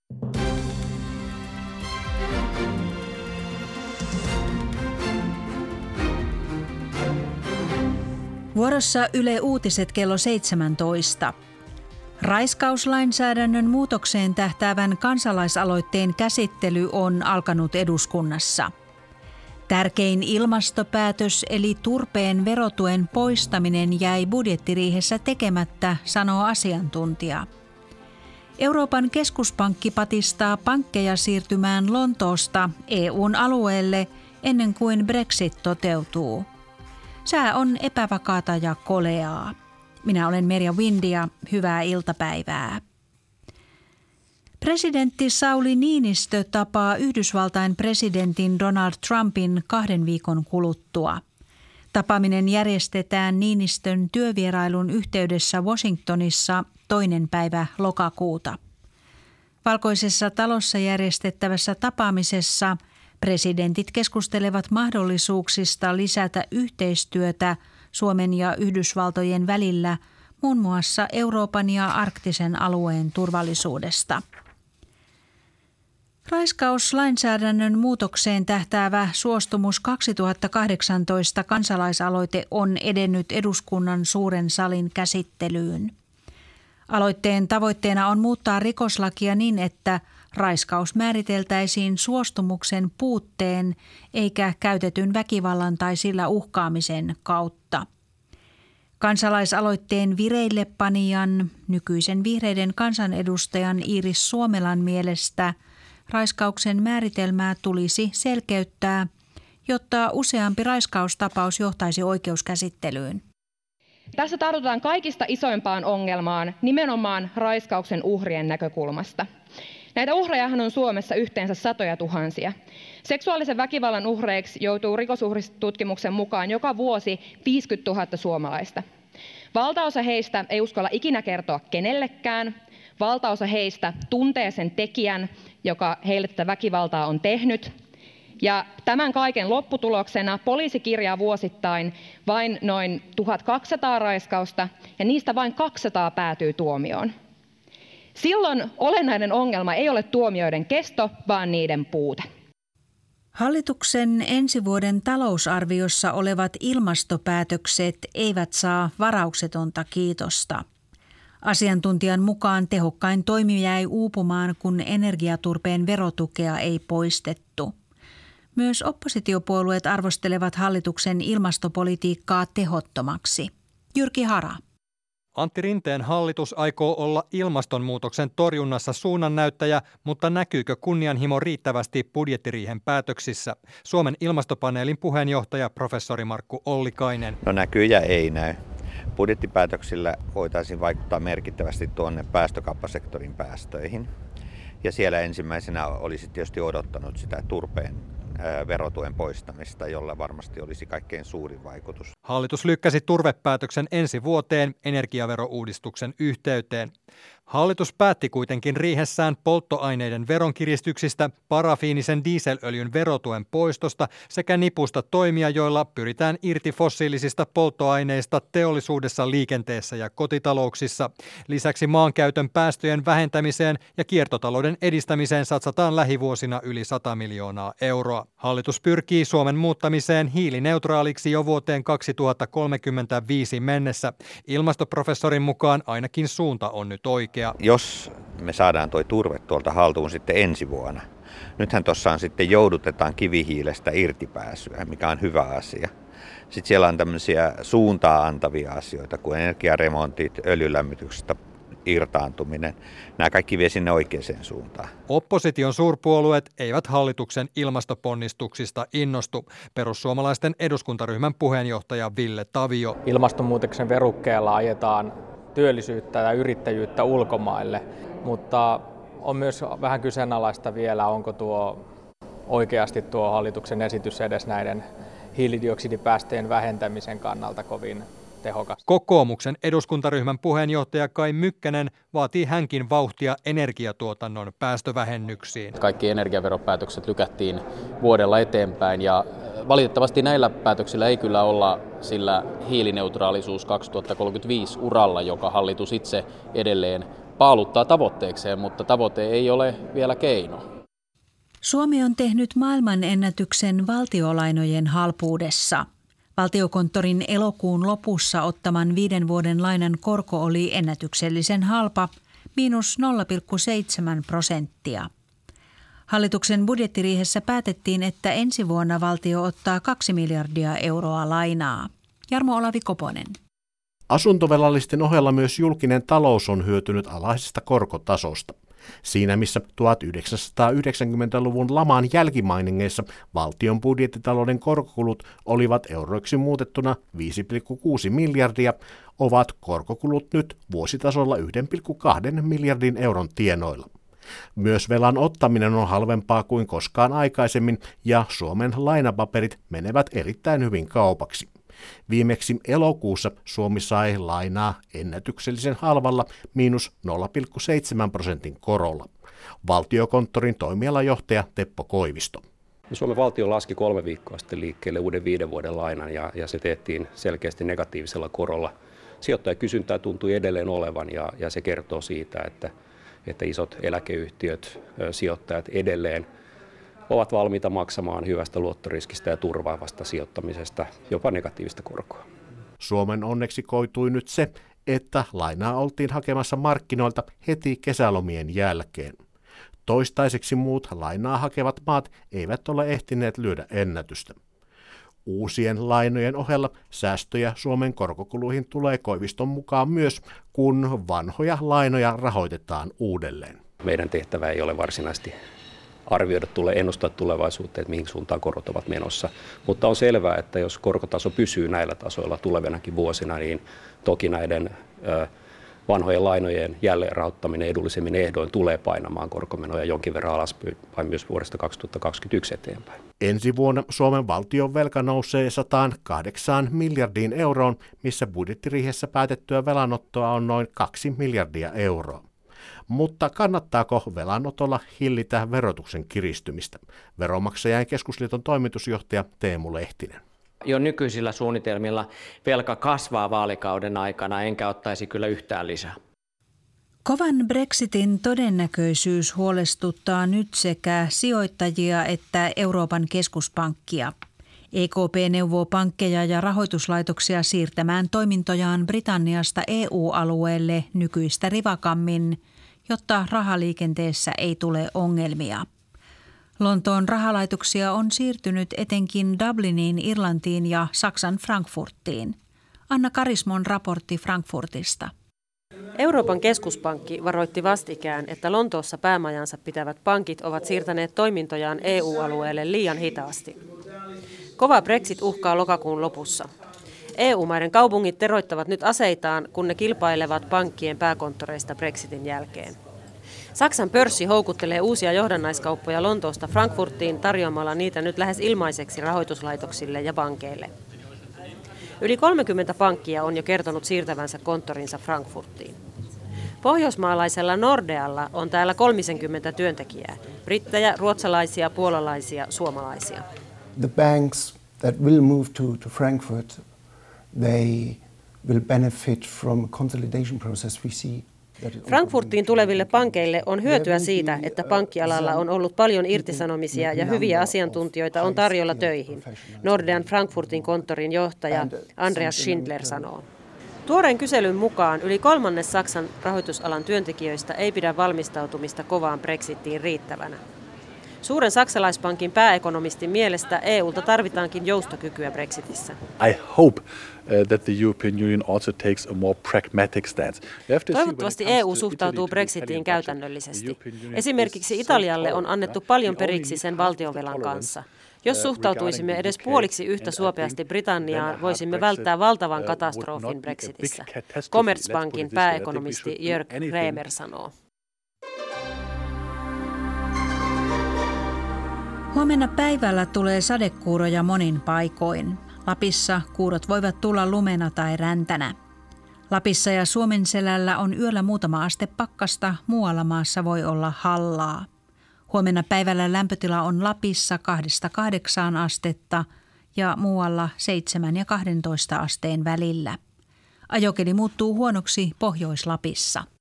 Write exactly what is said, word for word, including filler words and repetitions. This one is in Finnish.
Vuorossa Yle Uutiset kello seitsemäntoista. Raiskauslainsäädännön muutokseen tähtäävän kansalaisaloitteen käsittely on alkanut eduskunnassa. Tärkein ilmastopäätös eli turpeen verotuen poistaminen jäi budjettiriihessä tekemättä, sanoo asiantuntija. Euroopan keskuspankki patistaa pankkeja siirtymään Lontoosta E U:n alueelle ennen kuin Brexit toteutuu. Sää on epävakaata ja koleaa. Minä olen Merja Windi ja hyvää iltapäivää. Presidentti Sauli Niinistö tapaa Yhdysvaltain presidentin Donald Trumpin kahden viikon kuluttua. Tapaaminen järjestetään Niinistön työvierailun yhteydessä Washingtonissa toinen päivä lokakuuta. Valkoisessa talossa järjestettävässä tapaamisessa presidentit keskustelevat mahdollisuuksista lisätä yhteistyötä Suomen ja Yhdysvaltojen välillä muun muassa Euroopan ja arktisen alueen turvallisuudesta. Raiskauslainsäädännön muutokseen tähtäävä Suostumus kaksituhattakahdeksantoista kansalaisaloite on edennyt eduskunnan suuren salin käsittelyyn. Aloitteen tavoitteena on muuttaa rikoslakia niin, että raiskaus määriteltäisiin suostumuksen puutteen eikä käytetyn väkivallan tai sillä uhkaamisen kautta. Kansalaisaloitteen vireillepanijan, nykyisen vihreiden kansanedustajan Iiris Suomelan mielestä raiskauksen määritelmää tulisi selkeyttää, jotta useampi raiskaustapaus johtaisi oikeuskäsittelyyn. Tässä tartutaan kaikista isoimpaan ongelmaan nimenomaan raiskauksen uhrien näkökulmasta. Näitä uhrejahan on Suomessa yhteensä satoja tuhansia. Seksuaalisen väkivallan uhreiksi joutuu rikosuhritutkimuksen mukaan joka vuosi viisikymmentätuhatta suomalaista. Valtaosa heistä ei uskalla ikinä kertoa kenellekään. Valtaosa heistä tuntee sen tekijän, joka heille tätä väkivaltaa on tehnyt. Ja tämän kaiken lopputuloksena poliisi kirjaa vuosittain vain noin tuhatkaksisataa raiskausta ja niistä vain kaksisataa päätyy tuomioon. Silloin olennainen ongelma ei ole tuomioiden kesto, vaan niiden puute. Hallituksen ensi vuoden talousarviossa olevat ilmastopäätökset eivät saa varauksetonta kiitosta. Asiantuntijan mukaan tehokkain toimi jäi uupumaan, kun energiaturpeen verotukea ei poistettu. Myös oppositiopuolueet arvostelevat hallituksen ilmastopolitiikkaa tehottomaksi. Jyrki Hara. Antti Rinteen hallitus aikoo olla ilmastonmuutoksen torjunnassa suunnannäyttäjä, mutta näkyykö kunnianhimo riittävästi budjettiriihen päätöksissä? Suomen ilmastopaneelin puheenjohtaja professori Markku Ollikainen. No näkyy ja ei näy. Budjettipäätöksillä voitaisiin vaikuttaa merkittävästi tuonne päästökauppasektorin päästöihin. Ja siellä ensimmäisenä olisi tietysti odottanut sitä turpeen verotuen poistamista, jolla varmasti olisi kaikkein suurin vaikutus. Hallitus lykkäsi turvepäätöksen ensi vuoteen energiaverouudistuksen yhteyteen. Hallitus päätti kuitenkin riihessään polttoaineiden veronkiristyksistä, parafiinisen dieselöljyn verotuen poistosta sekä nipusta toimia, joilla pyritään irti fossiilisista polttoaineista teollisuudessa, liikenteessä ja kotitalouksissa. Lisäksi maankäytön päästöjen vähentämiseen ja kiertotalouden edistämiseen satsataan lähivuosina yli sata miljoonaa euroa. Hallitus pyrkii Suomen muuttamiseen hiilineutraaliksi jo vuoteen kaksituhattakolmekymmentäviisi mennessä. Ilmastoprofessorin mukaan ainakin suunta on nyt oikea. Jos me saadaan toi turve tuolta haltuun sitten ensi vuonna, nythän tuossa sitten joudutetaan kivihiilestä irtipääsyä, mikä on hyvä asia. Sitten siellä on tämmöisiä suuntaa antavia asioita, kuin energiaremontit, öljylämmityksestä irtaantuminen. Nämä kaikki vie sinne oikeaan suuntaan. Opposition suurpuolueet eivät hallituksen ilmastoponnistuksista innostu. Perussuomalaisten eduskuntaryhmän puheenjohtaja Ville Tavio. Ilmastonmuutoksen verukkeella ajetaan työllisyyttä ja yrittäjyyttä ulkomaille, mutta on myös vähän kyseenalaista vielä, onko tuo oikeasti tuo hallituksen esitys edes näiden hiilidioksidipäästöjen vähentämisen kannalta kovin tehokas. Kokoomuksen eduskuntaryhmän puheenjohtaja Kai Mykkänen vaatii hänkin vauhtia energiatuotannon päästövähennyksiin. Kaikki energiaveropäätökset lykättiin vuodella eteenpäin ja valitettavasti näillä päätöksillä ei kyllä olla sillä hiilineutraalisuus kaksituhattakolmekymmentäviisi uralla, joka hallitus itse edelleen paaluttaa tavoitteekseen, mutta tavoite ei ole vielä keino. Suomi on tehnyt maailman ennätyksen valtiolainojen halpuudessa. Valtiokonttorin elokuun lopussa ottaman viiden vuoden lainan korko oli ennätyksellisen halpa, miinus nolla pilkku seitsemän prosenttia. Hallituksen budjettiriihessä päätettiin, että ensi vuonna valtio ottaa kaksi miljardia euroa lainaa. Jarmo Olavi Koponen. Asuntovelallisten ohella myös julkinen talous on hyötynyt alhaisesta korkotasosta. Siinä missä tuhatyhdeksänsataayhdeksänkymmentäluvun laman jälkimainingeissa valtion budjettitalouden korkokulut olivat euroiksi muutettuna viisi pilkku kuusi miljardia, ovat korkokulut nyt vuositasolla yksi pilkku kaksi miljardin euron tienoilla. Myös velan ottaminen on halvempaa kuin koskaan aikaisemmin ja Suomen lainapaperit menevät erittäin hyvin kaupaksi. Viimeksi elokuussa Suomi sai lainaa ennätyksellisen halvalla miinus nolla pilkku seitsemän prosentin korolla. Valtiokonttorin toimialajohtaja Teppo Koivisto. Suomen valtio laski kolme viikkoa sitten liikkeelle uuden viiden vuoden lainan ja, ja se tehtiin selkeästi negatiivisella korolla. Sijoittajakysyntää tuntui edelleen olevan ja, ja se kertoo siitä, että, että isot eläkeyhtiöt, sijoittajat edelleen ovat valmiita maksamaan hyvästä luottoriskistä ja turvaavasta sijoittamisesta jopa negatiivista korkoa. Suomen onneksi koitui nyt se, että lainaa oltiin hakemassa markkinoilta heti kesälomien jälkeen. Toistaiseksi muut lainaa hakevat maat eivät ole ehtineet lyödä ennätystä. Uusien lainojen ohella säästöjä Suomen korkokuluihin tulee Koiviston mukaan myös, kun vanhoja lainoja rahoitetaan uudelleen. Meidän tehtävä ei ole varsinaisesti arvioida, tulee ennustaa tulevaisuuteen, että mihin suuntaan korot ovat menossa. Mutta on selvää, että jos korkotaso pysyy näillä tasoilla tulevinakin vuosina, niin toki näiden ö, vanhojen lainojen jälleenrahoittaminen edullisemmin ehdoin tulee painamaan korkomenoja jonkin verran alaspäin myös vuodesta kaksituhattakaksikymmentäyksi eteenpäin. Ensi vuonna Suomen valtion velka nousee sata kahdeksan miljardiin euroon, missä budjettiriihessä päätettyä velanottoa on noin kaksi miljardia euroa. Mutta kannattaako velanotolla hillitä verotuksen kiristymistä? Veronmaksajain keskusliiton toimitusjohtaja Teemu Lehtinen. Jo nykyisillä suunnitelmilla velka kasvaa vaalikauden aikana, enkä ottaisi kyllä yhtään lisää. Kovan Brexitin todennäköisyys huolestuttaa nyt sekä sijoittajia että Euroopan keskuspankkia. E K P neuvoo pankkeja ja rahoituslaitoksia siirtämään toimintojaan Britanniasta E U-alueelle nykyistä rivakammin, jotta rahaliikenteessä ei tule ongelmia. Lontoon rahalaitoksia on siirtynyt etenkin Dubliniin, Irlantiin ja Saksan Frankfurtiin. Anna Karismon raportti Frankfurtista. Euroopan keskuspankki varoitti vastikään, että Lontoossa päämajansa pitävät pankit ovat siirtäneet toimintojaan E U-alueelle liian hitaasti. Kova Brexit uhkaa lokakuun lopussa. E U-maiden kaupungit teroittavat nyt aseitaan, kun ne kilpailevat pankkien pääkonttoreista Brexitin jälkeen. Saksan pörssi houkuttelee uusia johdannaiskauppoja Lontoosta Frankfurtiin tarjoamalla niitä nyt lähes ilmaiseksi rahoituslaitoksille ja pankeille. Yli kolmekymmentä pankkia on jo kertonut siirtävänsä konttorinsa Frankfurtiin. Pohjoismaalaisella Nordealla on täällä kolmekymmentä työntekijää, brittejä, ruotsalaisia, puolalaisia, suomalaisia. The banks that will move to, to Frankfurt, they will benefit from a consolidation process we see. Frankfurtiin tuleville pankeille on hyötyä siitä, että pankkialalla on ollut paljon irtisanomisia ja hyviä asiantuntijoita on tarjolla töihin, Nordean Frankfurtin konttorin johtaja Andreas Schindler sanoo. Tuoreen kyselyn mukaan yli kolmannes Saksan rahoitusalan työntekijöistä ei pidä valmistautumista kovaan Brexitiin riittävänä. Suuren saksalaispankin pääekonomistin mielestä E U:lta tarvitaankin joustokykyä Brexitissä. I hope uh, that the European Union also takes a more pragmatic stance. Toivottavasti E U suhtautuu Brexitiin käytännöllisesti. Esimerkiksi Italialle on annettu paljon periksi sen valtionvelan kanssa. Jos suhtautuisimme edes puoliksi yhtä suopeasti Britanniaan, voisimme välttää valtavan katastrofin Brexitissä. Commerzbankin pääekonomisti Jörg Remer sanoo. Huomenna päivällä tulee sadekuuroja monin paikoin. Lapissa kuurot voivat tulla lumena tai räntänä. Lapissa ja Suomenselällä on yöllä muutama aste pakkasta, muualla maassa voi olla hallaa. Huomenna päivällä lämpötila on Lapissa kahdesta kahdeksaan astetta ja muualla seitsemän ja kahdentoista asteen välillä. Ajokeli muuttuu huonoksi Pohjois-Lapissa.